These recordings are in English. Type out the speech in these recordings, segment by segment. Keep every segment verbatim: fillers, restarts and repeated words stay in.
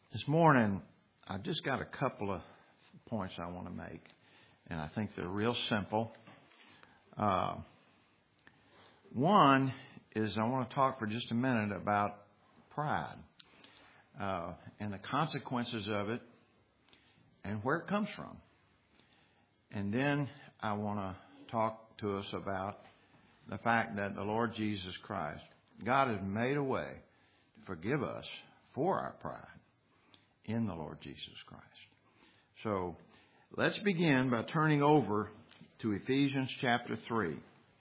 This morning, I've just got a couple of points I want to make, and I think they're real simple. Uh, one is I want to talk for just a minute about pride uh, and the consequences of it and where it comes from. And then I want to talk to us about the fact that the Lord Jesus Christ, God has made a way to forgive us for our pride in the Lord Jesus Christ. So let's begin by turning over to Ephesians chapter three.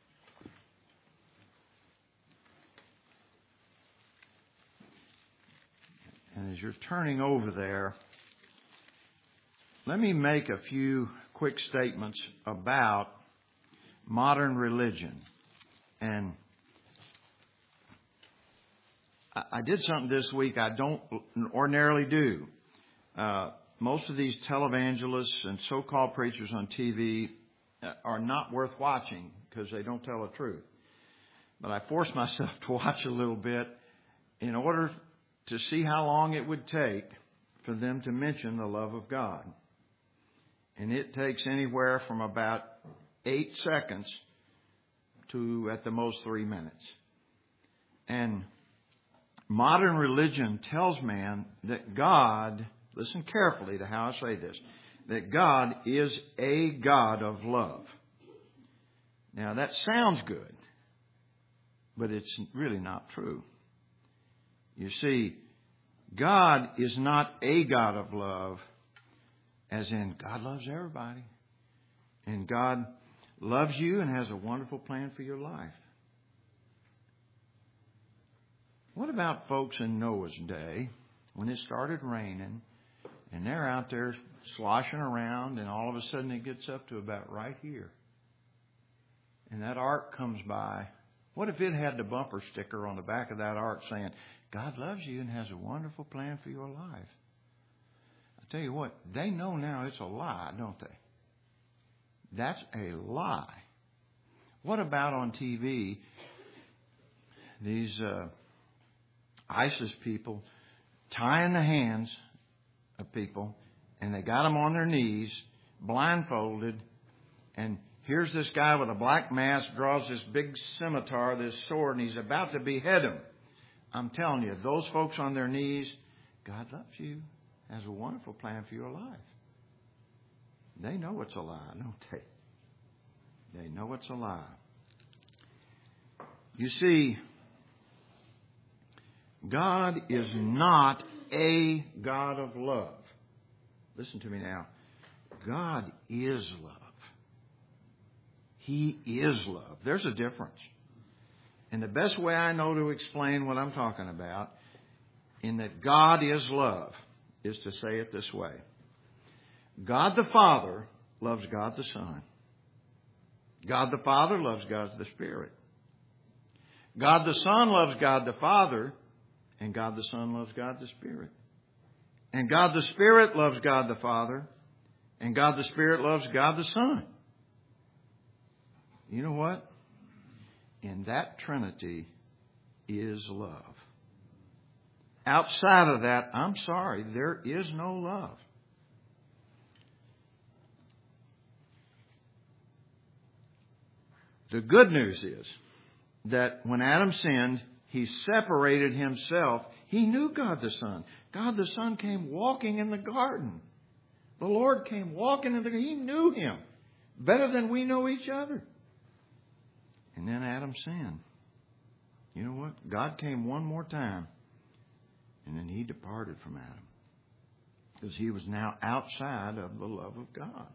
And as you're turning over there, let me make a few quick statements about modern religion. And I did something this week I don't ordinarily do. Uh, most of these televangelists and so-called preachers on T V are not worth watching because they don't tell the truth. But I forced myself to watch a little bit in order to see how long it would take for them to mention the love of God. And it takes anywhere from about eight seconds to at the most three minutes. And modern religion tells man that God, listen carefully to how I say this, that God is a God of love. Now that sounds good, but it's really not true. You see, God is not a God of love, as in God loves everybody. And God loves you and has a wonderful plan for your life. What about folks in Noah's day when it started raining and they're out there sloshing around and all of a sudden it gets up to about right here and that ark comes by? What if it had the bumper sticker on the back of that ark saying, God loves you and has a wonderful plan for your life? I tell you what, they know now it's a lie, don't they? That's a lie. What about on T V, these uh, ISIS people tying the hands of people, and they got them on their knees, blindfolded, and here's this guy with a black mask, draws this big scimitar, this sword, and he's about to behead him. I'm telling you, those folks on their knees, God loves you, has a wonderful plan for your life. They know it's a lie, don't they? They know it's a lie. You see, God is not a God of love. Listen to me now. God is love. He is love. There's a difference. And the best way I know to explain what I'm talking about, in that God is love, is to say it this way. God the Father loves God the Son. God the Father loves God the Spirit. God the Son loves God the Father, and God the Son loves God the Spirit. And God the Spirit loves God the Father, and God the Spirit loves God the Son. You know what? In that Trinity is love. Outside of that, I'm sorry, there is no love. The good news is that when Adam sinned, he separated himself. He knew God the Son. God the Son came walking in the garden. The Lord came walking in the garden. He knew Him better than we know each other. And then Adam sinned. You know what? God came one more time. And then He departed from Adam. Because he was now outside of the love of God.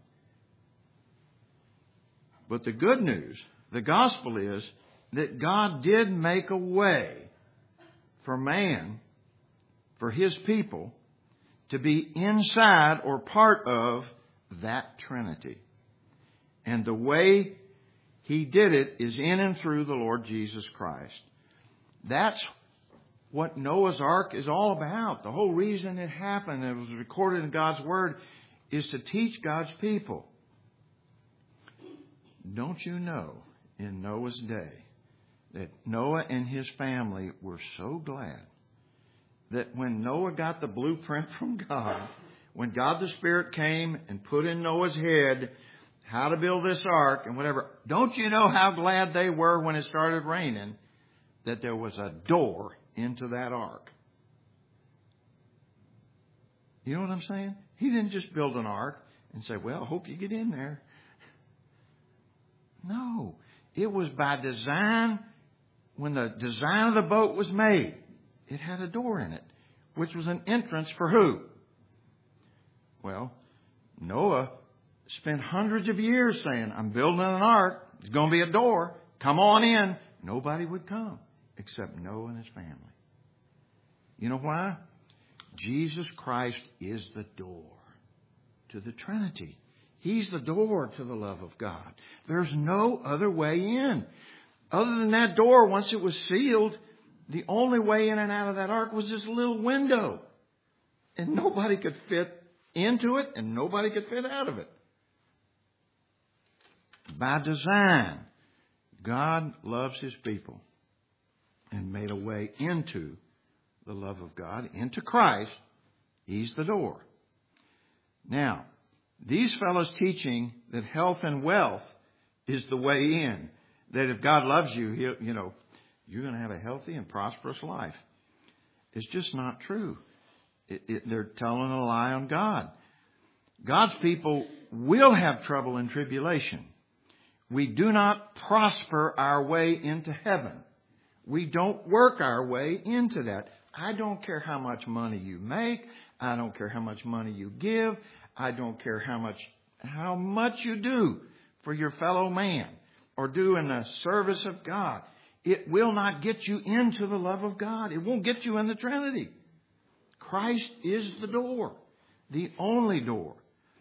But the good news, the gospel is that God did make a way for man, for His people, to be inside or part of that Trinity. And the way He did it is in and through the Lord Jesus Christ. That's what Noah's Ark is all about. The whole reason it happened, it was recorded in God's Word, is to teach God's people. Don't you know, in Noah's day, that Noah and his family were so glad that when Noah got the blueprint from God, when God the Spirit came and put in Noah's head how to build this ark and whatever, don't you know how glad they were when it started raining that there was a door into that ark? You know what I'm saying? He didn't just build an ark and say, well, I hope you get in there. No, it was by design. When the design of the boat was made, it had a door in it, which was an entrance for who? Well, Noah spent hundreds of years saying, I'm building an ark. There's going to be a door. Come on in. Nobody would come except Noah and his family. You know why? Jesus Christ is the door to the Trinity. He's the door to the love of God. There's no other way in. Other than that door, once it was sealed, the only way in and out of that ark was this little window. And nobody could fit into it, and nobody could fit out of it. By design, God loves His people and made a way into the love of God, into Christ. He's the door. Now, these fellows teaching that health and wealth is the way in, that if God loves you, he'll, you know, you're going to have a healthy and prosperous life. It's just not true. It, it, they're telling a lie on God. God's people will have trouble and tribulation. We do not prosper our way into heaven. We don't work our way into that. I don't care how much money you make. I don't care how much money you give. I don't care how much how much you do for your fellow man or do in the service of God. It will not get you into the love of God. It won't get you in the Trinity. Christ is the door, the only door.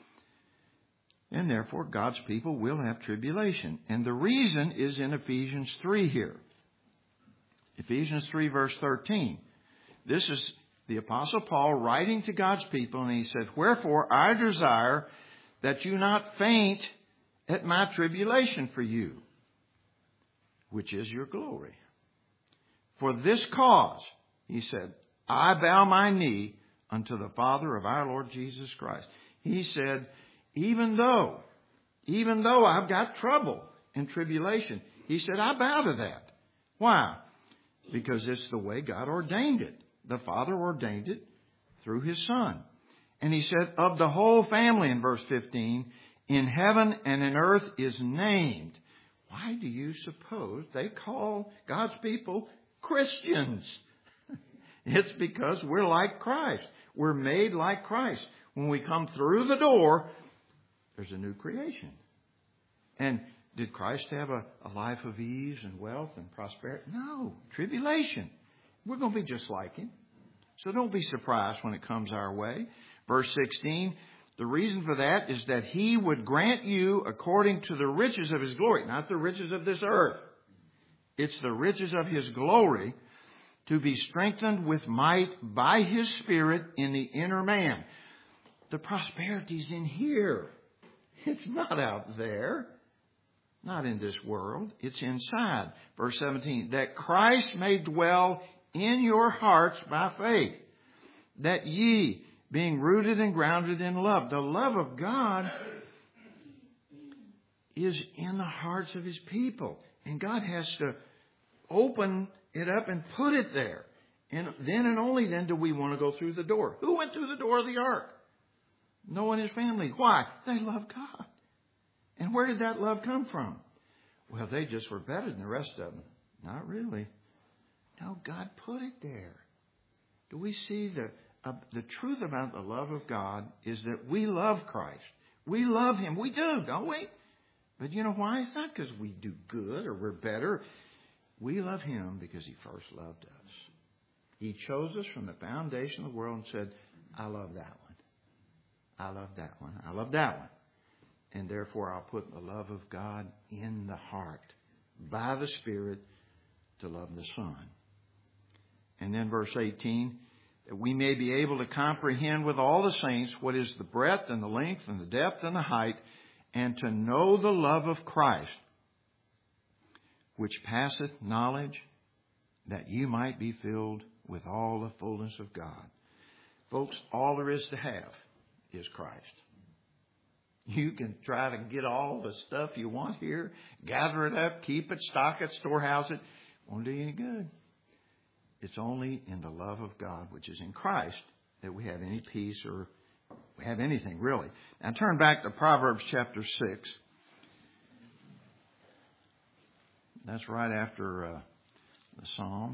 And therefore, God's people will have tribulation. And the reason is in Ephesians three here. Ephesians three, verse thirteen. This is the Apostle Paul writing to God's people, and he said, wherefore I desire that you not faint at my tribulation for you, which is your glory. For this cause, he said, I bow my knee unto the Father of our Lord Jesus Christ. He said, even though, even though I've got trouble and tribulation, he said, I bow to that. Why? Because it's the way God ordained it. The Father ordained it through His Son. And he said, of the whole family in verse fifteen, in heaven and in earth is named. Why do you suppose they call God's people Christians? It's because we're like Christ. We're made like Christ. When we come through the door, there's a new creation. And did Christ have a, a life of ease and wealth and prosperity? No. Tribulation. We're going to be just like Him. So don't be surprised when it comes our way. Verse sixteen, the reason for that is that He would grant you according to the riches of His glory, not the riches of this earth. It's the riches of His glory to be strengthened with might by His Spirit in the inner man. The prosperity's in here. It's not out there. Not in this world. It's inside. Verse seventeen, that Christ may dwell in your hearts by faith, that ye, being rooted and grounded in love. The love of God is in the hearts of His people. And God has to open it up and put it there. And then and only then do we want to go through the door. Who went through the door of the ark? Noah and his family. Why? They love God. And where did that love come from? Well, they just were better than the rest of them. Not really. No, God put it there. Do we see the uh, the truth about the love of God is that we love Christ. We love Him. We do, don't we? But you know why? It's not because we do good or we're better. We love Him because He first loved us. He chose us from the foundation of the world and said, I love that one. I love that one. I love that one. And therefore I'll put the love of God in the heart by the Spirit to love the Son. And then verse eighteen, that we may be able to comprehend with all the saints what is the breadth and the length and the depth and the height, and to know the love of Christ, which passeth knowledge, that you might be filled with all the fullness of God. Folks, all there is to have is Christ. You can try to get all the stuff you want here, gather it up, keep it, stock it, storehouse it. Won't do you any good. It's only in the love of God, which is in Christ, that we have any peace or we have anything, really. Now turn back to Proverbs chapter six. That's right after uh, the Psalms.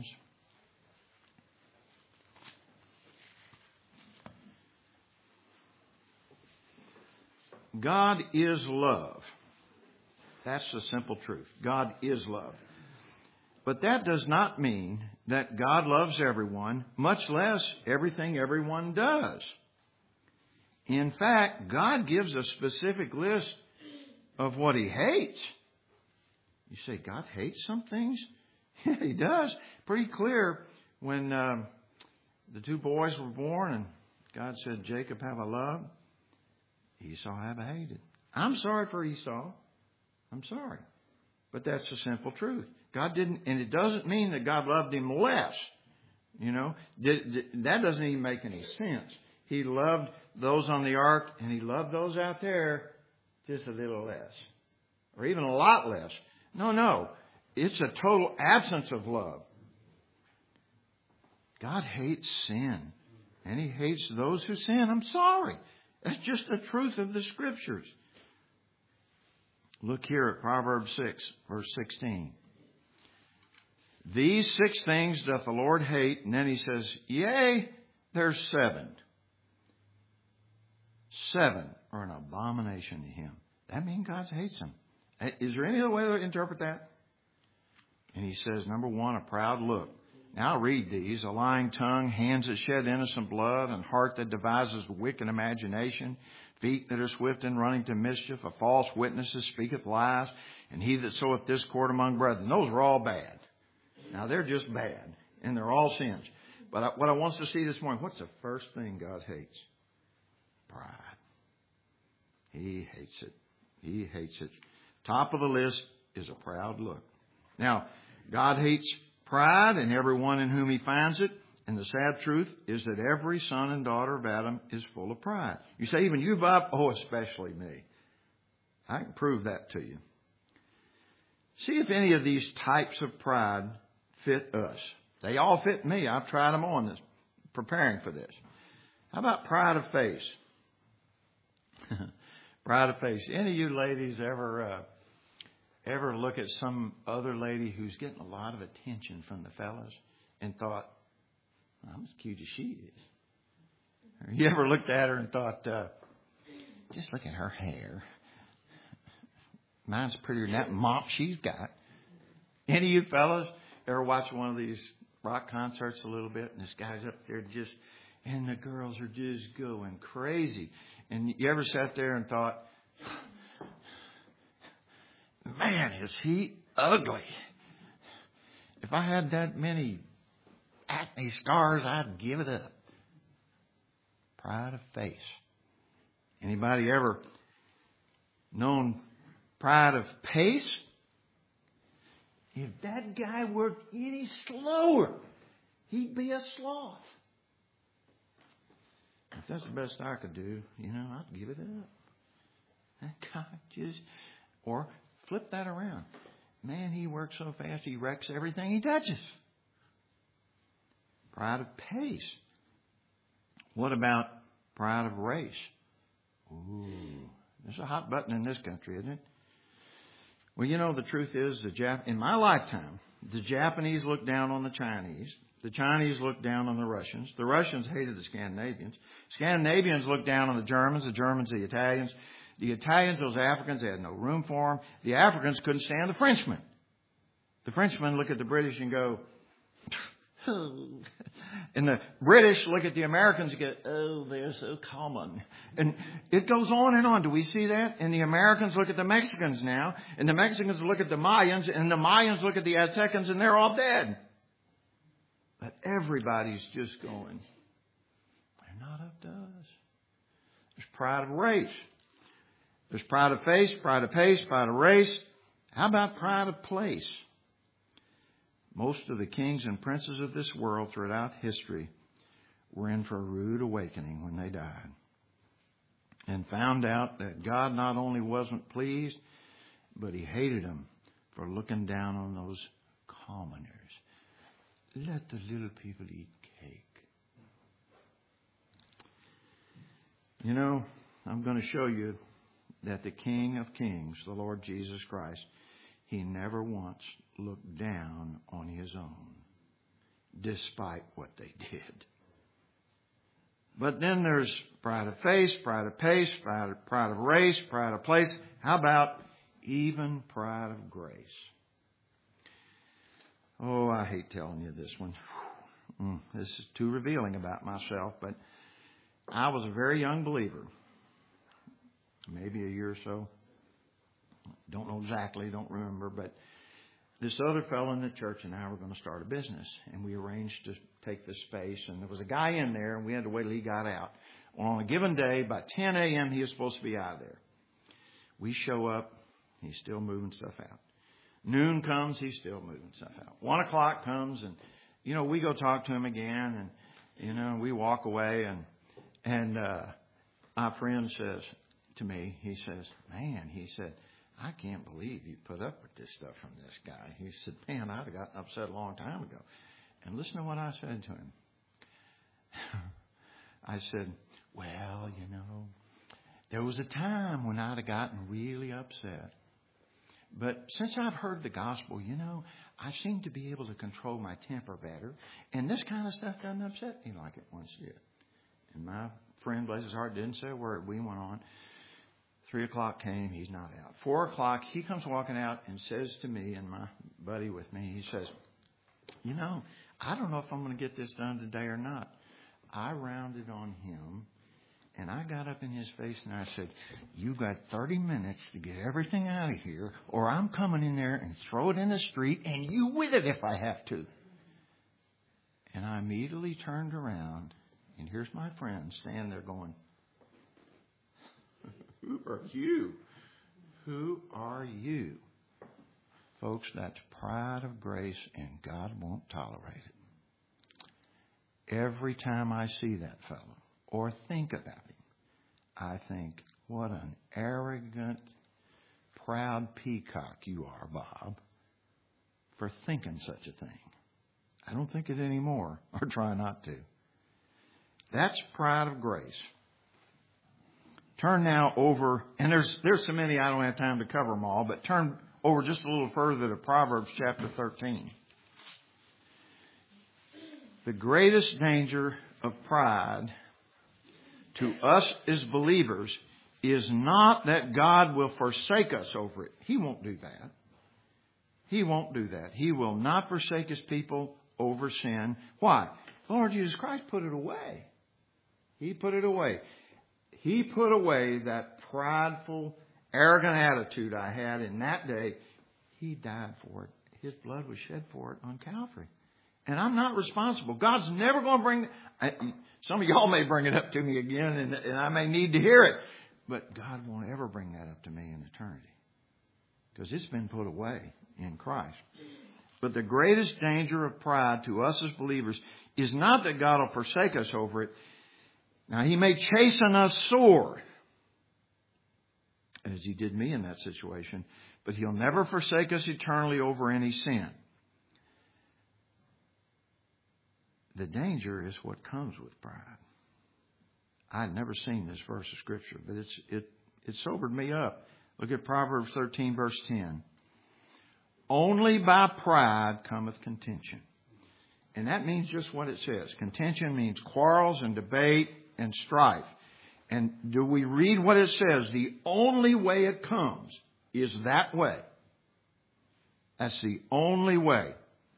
God is love. That's the simple truth. God is love. But that does not mean that God loves everyone, much less everything everyone does. In fact, God gives a specific list of what He hates. You say, God hates some things? Yeah, He does. Pretty clear when uh, the two boys were born and God said, Jacob have I loved, Esau have I hated. I'm sorry for Esau. I'm sorry. But that's the simple truth. God didn't, and it doesn't mean that God loved him less. You know, that doesn't even make any sense. He loved those on the ark and He loved those out there just a little less. Or even a lot less. No, no. It's a total absence of love. God hates sin. And He hates those who sin. I'm sorry. That's just the truth of the Scriptures. Look here at Proverbs six, verse sixteen. These six things doth the Lord hate. And then He says, yea, there's seven. Seven are an abomination to Him. That means God hates them. Is there any other way to interpret that? And He says, number one, a proud look. Now I'll read these. A lying tongue, hands that shed innocent blood, and heart that devises wicked imagination, feet that are swift in running to mischief, a false witness that speaketh lies, and he that soweth discord among brethren. Those are all bad. Now they're just bad, and they're all sins. But I, what I want us to see this morning, what's the first thing God hates? Pride. He hates it. He hates it. Top of the list is a proud look. Now, God hates pride and everyone in whom He finds it. And the sad truth is that every son and daughter of Adam is full of pride. You say, even you, Bob? Oh, especially me. I can prove that to you. See if any of these types of pride fit us. They all fit me. I've tried them on this, preparing for this. How about pride of face? Pride of face. Any of you ladies ever... Uh, Ever look at some other lady who's getting a lot of attention from the fellas and thought, I'm as cute as she is? Or you ever looked at her and thought, uh, just look at her hair. Mine's prettier than that mop she's got. Any of you fellas ever watch one of these rock concerts a little bit and this guy's up there just, and the girls are just going crazy. And you ever sat there and thought, man, is he ugly. If I had that many acne scars, I'd give it up. Pride of face. Anybody ever known pride of pace? If that guy worked any slower, he'd be a sloth. If that's the best I could do, you know, I'd give it up. That guy just... Or... flip that around. Man, he works so fast, he wrecks everything he touches. Pride of pace. What about pride of race? Ooh, there's a hot button in this country, isn't it? Well, you know, the truth is, the Jap- in my lifetime, the Japanese looked down on the Chinese. The Chinese looked down on the Russians. The Russians hated the Scandinavians. Scandinavians looked down on the Germans. The Germans, the Italians. The Italians, those Africans, they had no room for them. The Africans couldn't stand the Frenchmen. The Frenchmen look at the British and go, and the British look at the Americans and go, oh, they're so common. And it goes on and on. Do we see that? And the Americans look at the Mexicans now, and the Mexicans look at the Mayans, and the Mayans look at the Aztecans, and they're all dead. But everybody's just going, they're not up to us. There's pride of race. There's pride of face, pride of pace, pride of race. How about pride of place? Most of the kings and princes of this world throughout history were in for a rude awakening when they died and found out that God not only wasn't pleased, but He hated them for looking down on those commoners. Let the little people eat cake. You know, I'm going to show you that the King of Kings, the Lord Jesus Christ, He never once looked down on His own, despite what they did. But then there's pride of face, pride of pace, pride of, pride of race, pride of place. How about even pride of grace? Oh, I hate telling you this one. Mm, this is too revealing about myself, but I was a very young believer. Maybe a year or so. Don't know exactly, don't remember, but this other fellow in the church and I were going to start a business, and we arranged to take this space, and there was a guy in there, and we had to wait till he got out. Well, on a given day, by ten a.m., he was supposed to be out of there. We show up, he's still moving stuff out. Noon comes, he's still moving stuff out. One o'clock comes, and, you know, we go talk to him again, and, you know, we walk away, and, and uh, my friend says to me, he says, man, he said, I can't believe you put up with this stuff from this guy. He said, man, I'd have gotten upset a long time ago. And listen to what I said to him. I said, well, you know, there was a time when I'd have gotten really upset. But since I've heard the gospel, you know, I seem to be able to control my temper better. And this kind of stuff doesn't upset me like it once did. And my friend, bless his heart, didn't say a word. We went on. Three o'clock came, he's not out. Four o'clock, he comes walking out and says to me and my buddy with me, he says, you know, I don't know if I'm going to get this done today or not. I rounded on him, and I got up in his face and I said, you got thirty minutes to get everything out of here, or I'm coming in there and throw it in the street, and you with it if I have to. And I immediately turned around, and here's my friend standing there going, who are you? Who are you? Folks, that's pride of grace, and God won't tolerate it. Every time I see that fellow or think about him, I think, what an arrogant, proud peacock you are, Bob, for thinking such a thing. I don't think it anymore, or try not to. That's pride of grace. Turn now over, and there's there's so many I don't have time to cover them all, but turn over just a little further to Proverbs chapter thirteen. The greatest danger of pride to us as believers is not that God will forsake us over it. He won't do that. He won't do that. He will not forsake His people over sin. Why? The Lord Jesus Christ put it away. He put it away. He put away that prideful, arrogant attitude I had in that day. He died for it. His blood was shed for it on Calvary. And I'm not responsible. God's never going to bring... I, some of y'all may bring it up to me again, and, and I may need to hear it. But God won't ever bring that up to me in eternity. Because it's been put away in Christ. But the greatest danger of pride to us as believers is not that God will forsake us over it. Now, He may chasten us sore, as He did me in that situation, but He'll never forsake us eternally over any sin. The danger is what comes with pride. I'd never seen this verse of Scripture, but it's it it sobered me up. Look at Proverbs thirteen, verse ten. Only by pride cometh contention. And that means just what it says. Contention means quarrels and debate and strife. And do we read what it says? The only way it comes is that way. That's the only way.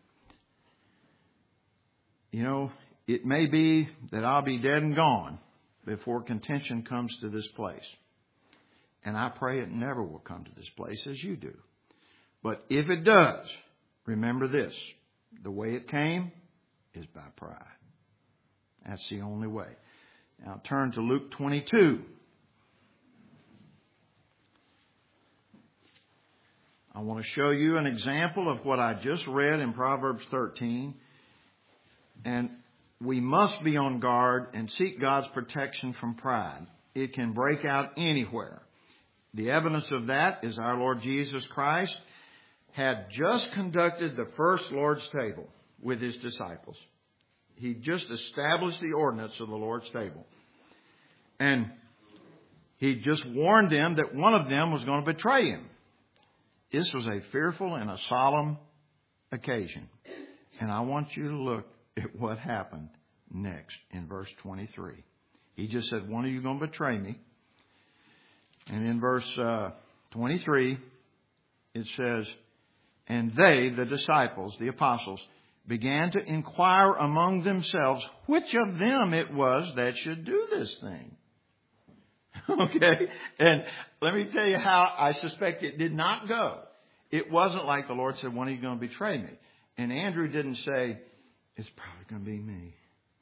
You know, it may be that I'll be dead and gone before contention comes to this place. And I pray it never will come to this place as you do. But if it does, remember this. The way it came is by pride. That's the only way. Now turn to Luke twenty-two. I want to show you an example of what I just read in Proverbs thirteen. And we must be on guard and seek God's protection from pride. It can break out anywhere. The evidence of that is our Lord Jesus Christ had just conducted the first Lord's table with His disciples. He just established the ordinance of the Lord's table. And He just warned them that one of them was going to betray Him. This was a fearful and a solemn occasion. And I want you to look at what happened next in verse twenty-three. He just said, one of you is going to betray me. And in verse uh, twenty-three, it says, and they, the disciples, the apostles, began to inquire among themselves which of them it was that should do this thing. Okay? And let me tell you how I suspect it did not go. It wasn't like the Lord said, one of you is going to betray me. And Andrew didn't say, it's probably going to be me.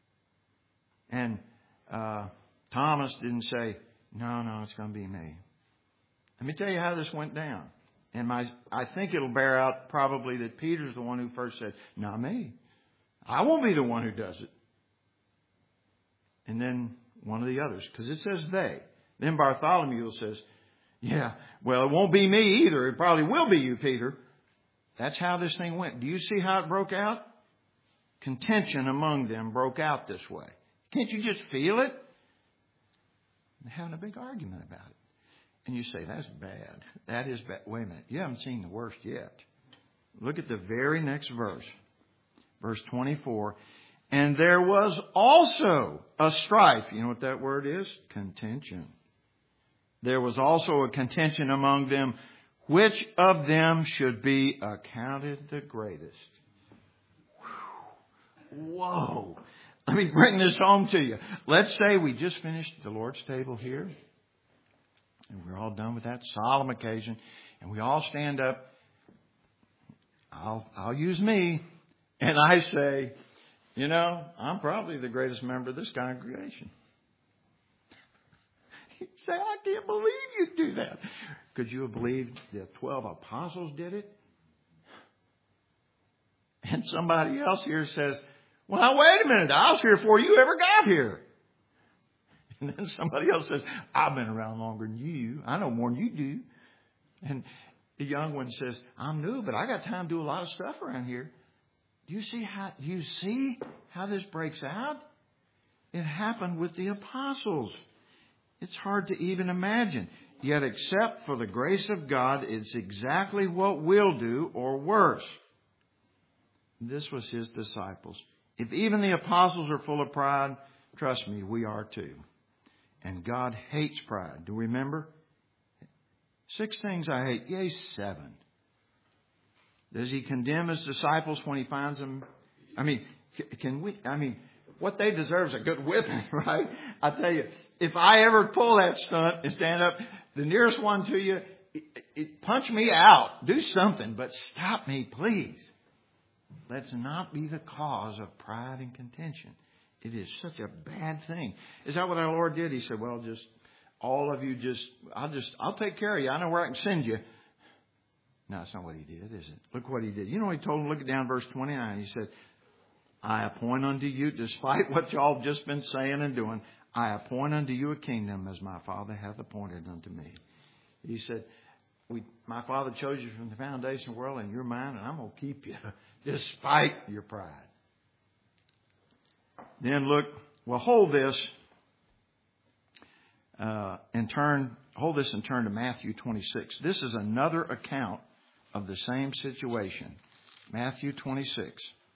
And uh, Thomas didn't say, no, no, it's going to be me. Let me tell you how this went down. And my, I think it'll bear out probably that Peter's the one who first said, not me. I won't be the one who does it. And then one of the others, because it says they. Then Bartholomew says, yeah, well, it won't be me either. It probably will be you, Peter. That's how this thing went. Do you see how it broke out? Contention among them broke out this way. Can't you just feel it? They're having a big argument about it. And you say, that's bad. That is bad. Wait a minute. You haven't seen the worst yet. Look at the very next verse. Verse twenty-four. And there was also a strife. You know what that word is? Contention. There was also a contention among them. Which of them should be accounted the greatest? Whoa. Let me bring this home to you. Let's say we just finished the Lord's table here. And we're all done with that solemn occasion. And we all stand up. I'll, I'll use me. And I say, you know, I'm probably the greatest member of this congregation. You'd say, I can't believe you'd do that. Could you have believed the twelve apostles did it? And somebody else here says, well, wait a minute. I was here before you ever got here. And then somebody else says, I've been around longer than you. I know more than you do. And the young one says, I'm new, but I got time to do a lot of stuff around here. Do you see how, do you see how this breaks out? It happened with the apostles. It's hard to even imagine. Yet except for the grace of God, it's exactly what we'll do or worse. This was His disciples. If even the apostles are full of pride, trust me, we are too. And God hates pride. Do you remember? Six things I hate. Yea, seven. Does He condemn His disciples when He finds them? I mean, can we, I mean, what they deserve is a good whipping, right? I tell you, if I ever pull that stunt and stand up, the nearest one to you, it, it, punch me out. Do something, but stop me, please. Let's not be the cause of pride and contention. It is such a bad thing. Is that what our Lord did? He said, well, just all of you just, I'll just, I'll take care of you. I know where I can send you. No, that's not what He did, is it? Look what He did. You know what He told them? Look down verse twenty-nine. He said, I appoint unto you, despite what y'all have just been saying and doing, I appoint unto you a kingdom as my Father hath appointed unto me. He said, we, my Father chose you from the foundation of the world and you're mine, and I'm going to keep you despite your pride. Then look, well, hold this uh, and turn, hold this and turn to Matthew twenty-six. This is another account of the same situation. Matthew twenty-six.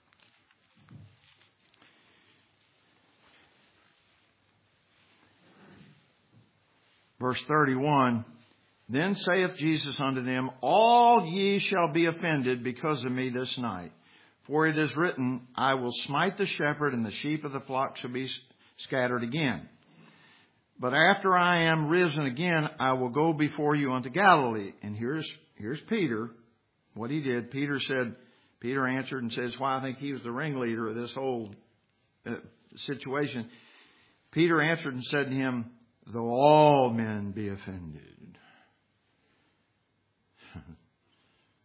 Verse thirty-one, then saith Jesus unto them, all ye shall be offended because of me this night. For it is written, I will smite the shepherd, and the sheep of the flock shall be scattered again. But after I am risen again, I will go before you unto Galilee. And here's, here's Peter, what he did. Peter said, Peter answered and says, why, I think he was the ringleader of this whole uh, situation. Peter answered and said to him, though all men be offended.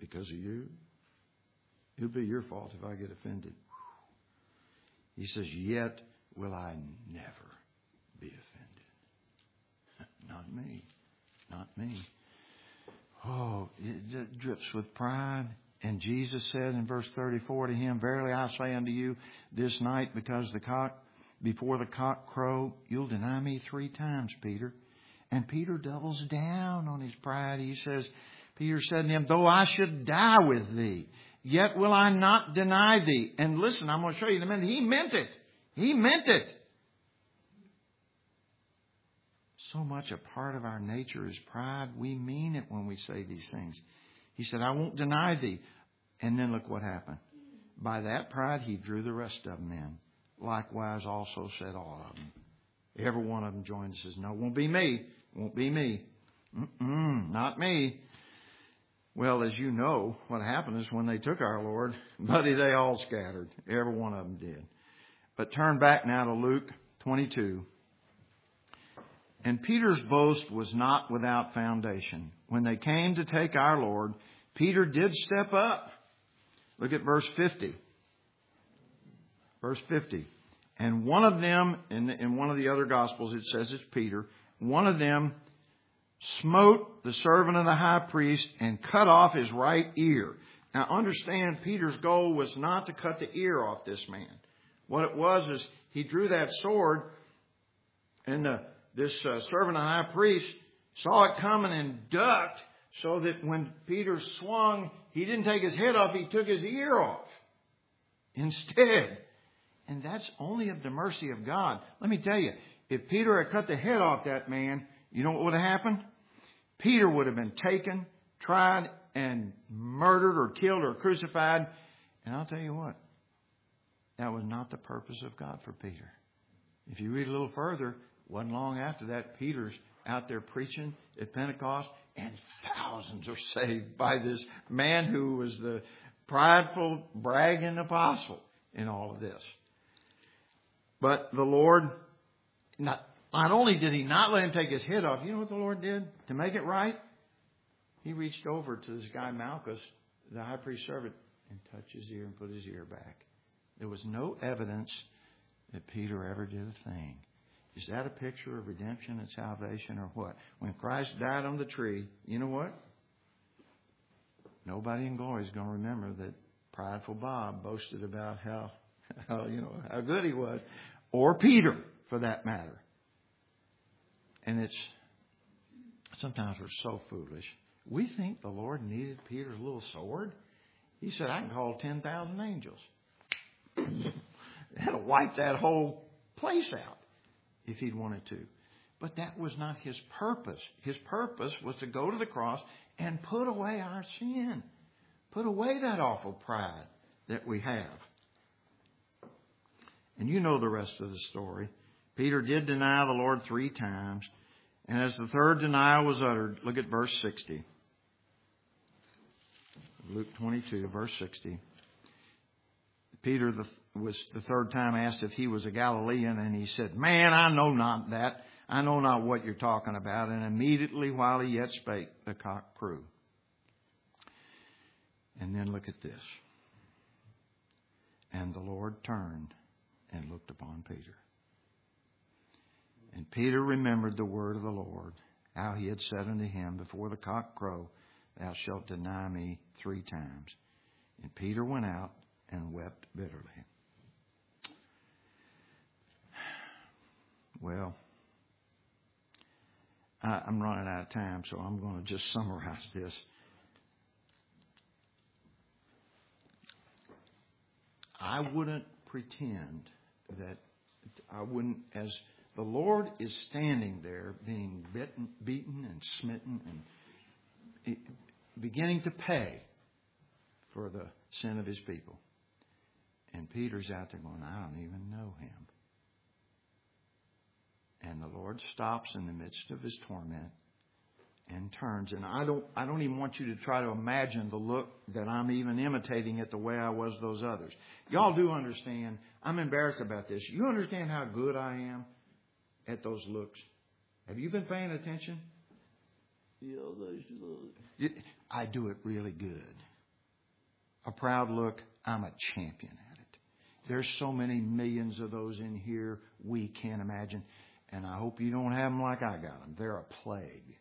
because of you? It'll be your fault if I get offended. He says, yet will I never be offended. Not me. Not me. Oh, it drips with pride. And Jesus said in verse thirty-four to him, verily I say unto you, this night because the cock, before the cock crow, you'll deny me three times, Peter. And Peter doubles down on his pride. He says, Peter said to him, though I should die with thee, yet will I not deny thee. And listen, I'm going to show you in a minute. He meant it. He meant it. So much a part of our nature is pride. We mean it when we say these things. He said, I won't deny thee. And then look what happened. By that pride, he drew the rest of them in. Likewise also said all of them. Every one of them joined and says, no, it won't be me. It won't be me. Mm-mm, not me. Well, as you know, what happened is when they took our Lord, buddy, they all scattered. Every one of them did. But turn back now to Luke twenty-two. And Peter's boast was not without foundation. When they came to take our Lord, Peter did step up. Look at verse fifty. Verse fifty. And one of them, in, in one of the other Gospels, it says it's Peter. One of them smote the servant of the high priest and cut off his right ear. Now understand, Peter's goal was not to cut the ear off this man. What it was is he drew that sword, and the, this uh, servant of the high priest saw it coming and ducked, so that when Peter swung, he didn't take his head off, he took his ear off instead. And that's only of the mercy of God. Let me tell you, if Peter had cut the head off that man, you know what would have happened? Peter would have been taken, tried, and murdered or killed or crucified. And I'll tell you what, that was not the purpose of God for Peter. If you read a little further, wasn't long after that, Peter's out there preaching at Pentecost, and thousands are saved by this man who was the prideful, bragging apostle in all of this. But the Lord, not, not only did He not let him take his head off, you know what the Lord did to make it right? He reached over to this guy Malchus, the high priest's servant, and touched his ear and put his ear back. There was no evidence that Peter ever did a thing. Is that a picture of redemption and salvation or what? When Christ died on the tree, you know what? Nobody in glory is going to remember that prideful Bob boasted about how, how you know, how good he was. Or Peter, for that matter. And it's, sometimes we're so foolish. We think the Lord needed Peter's little sword. He said, I can call ten thousand angels. That'll wipe that whole place out if He'd wanted to. But that was not His purpose. His purpose was to go to the cross and put away our sin. Put away that awful pride that we have. And you know the rest of the story. Peter did deny the Lord three times. And as the third denial was uttered, look at verse sixty. Luke twenty-two, verse sixty. Peter the, was the third time asked if he was a Galilean, and he said, Man, I know not that. I know not what you're talking about. And immediately while he yet spake, the cock crew. And then look at this. And the Lord turned and looked upon Peter. And Peter remembered the word of the Lord, how He had said unto him, Before the cock crow, thou shalt deny me three times. And Peter went out and wept bitterly. Well, I, I'm running out of time, so I'm going to just summarize this. I wouldn't pretend that I wouldn't, as the Lord is standing there being bitten, beaten and smitten and beginning to pay for the sin of His people. And Peter's out there going, I don't even know Him. And the Lord stops in the midst of His torment and turns. And I don't I don't even want you to try to imagine the look that I'm even imitating it the way I was those others. Y'all do understand. I'm embarrassed about this. You understand how good I am at those looks? Have you been paying attention? I do it really good. A proud look, I'm a champion at it. There's so many millions of those in here we can't imagine. And I hope you don't have them like I got them. They're a plague.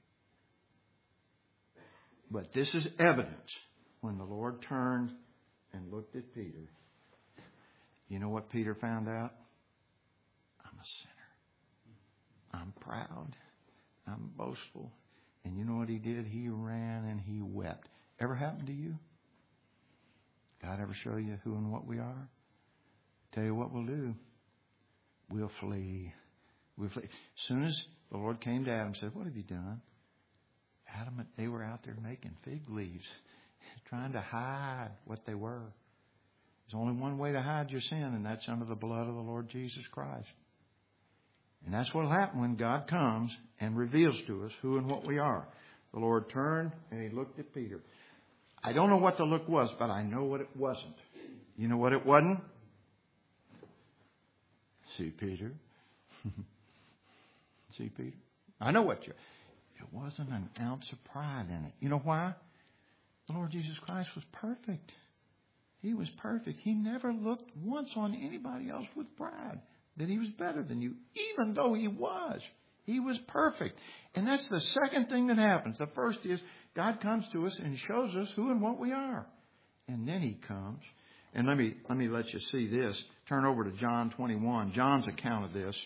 But this is evidence when the Lord turned and looked at Peter. You know what Peter found out? I'm a sinner. I'm proud. I'm boastful. And you know what he did? He ran and he wept. Ever happened to you? God ever show you who and what we are? Tell you what we'll do. We'll flee. We'll flee. As soon as the Lord came to Adam and said, what have you done? Adam, they were out there making fig leaves, trying to hide what they were. There's only one way to hide your sin, and that's under the blood of the Lord Jesus Christ. And that's what will happen when God comes and reveals to us who and what we are. The Lord turned and he looked at Peter. I don't know what the look was, but I know what it wasn't. You know what it wasn't? See, Peter. See, Peter. I know what you... It wasn't an ounce of pride in it. You know why? The Lord Jesus Christ was perfect. He was perfect. He never looked once on anybody else with pride that he was better than you, even though he was. He was perfect. And that's the second thing that happens. The first is God comes to us and shows us who and what we are. And then he comes. And let me let me let you see this. Turn over to John twenty-one. John's account of this.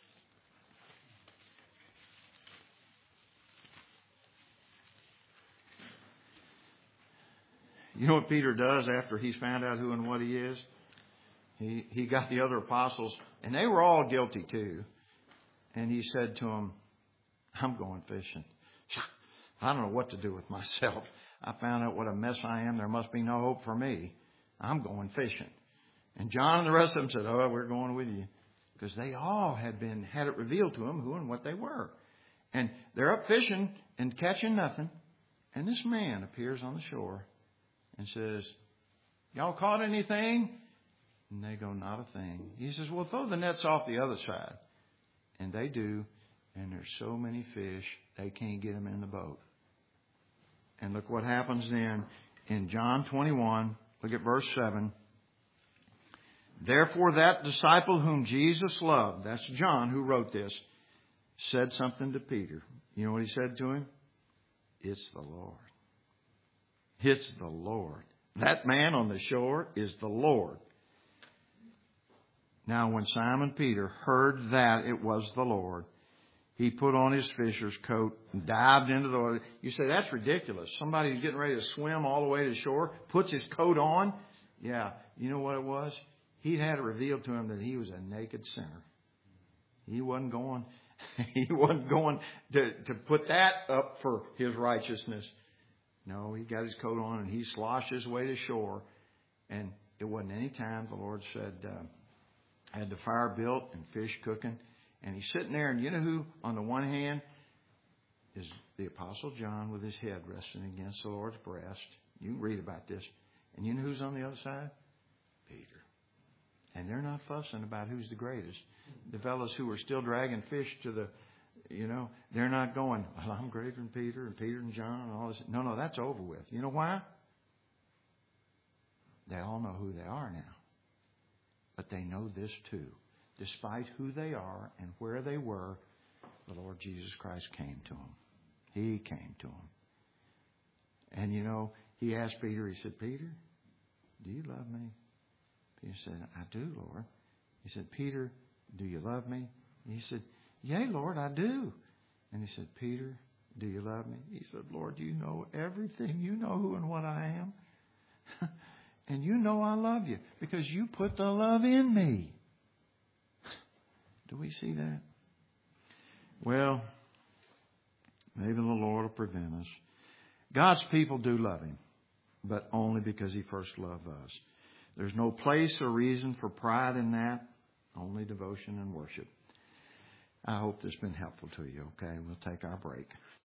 You know what Peter does after he's found out who and what he is? He he got the other apostles, and they were all guilty too. And he said to them, I'm going fishing. I don't know what to do with myself. I found out what a mess I am. There must be no hope for me. I'm going fishing. And John and the rest of them said, oh, we're going with you. Because they all had been had it revealed to them who and what they were. And they're up fishing and catching nothing. And this man appears on the shore and says, y'all caught anything? And they go, not a thing. He says, well, throw the nets off the other side. And they do. And there's so many fish, they can't get them in the boat. And look what happens then in John twenty-one. Look at verse seven. Therefore that disciple whom Jesus loved, that's John who wrote this, said something to Peter. You know what he said to him? It's the Lord. It's the Lord. That man on the shore is the Lord. Now when Simon Peter heard that it was the Lord, he put on his fisher's coat and dived into the water. You say, that's ridiculous. Somebody who's getting ready to swim all the way to shore puts his coat on. Yeah, you know what it was? He'd had it revealed to him that he was a naked sinner. He wasn't going, he wasn't going to, to put that up for his righteousness. No, he got his coat on and he sloshed his way to shore. And it wasn't any time the Lord said, uh, had the fire built and fish cooking. And he's sitting there, and you know who, on the one hand, is the Apostle John with his head resting against the Lord's breast. You can read about this. And you know who's on the other side? Peter. And they're not fussing about who's the greatest. The fellows who are still dragging fish to the, you know, they're not going, well, I'm greater than Peter and Peter and John and all this. No, no, that's over with. You know why? They all know who they are now. But they know this too. Despite who they are and where they were, the Lord Jesus Christ came to them. He came to them. And you know, he asked Peter, he said, Peter, do you love me? Peter said, I do, Lord. He said, Peter, do you love me? He said, yea, Lord, I do. And he said, Peter, do you love me? He said, Lord, you know everything. You know who and what I am. And you know I love you because you put the love in me. Do we see that? Well, maybe the Lord will prevent us. God's people do love Him, but only because He first loved us. There's no place or reason for pride in that, only devotion and worship. I hope this has been helpful to you, okay? We'll take our break.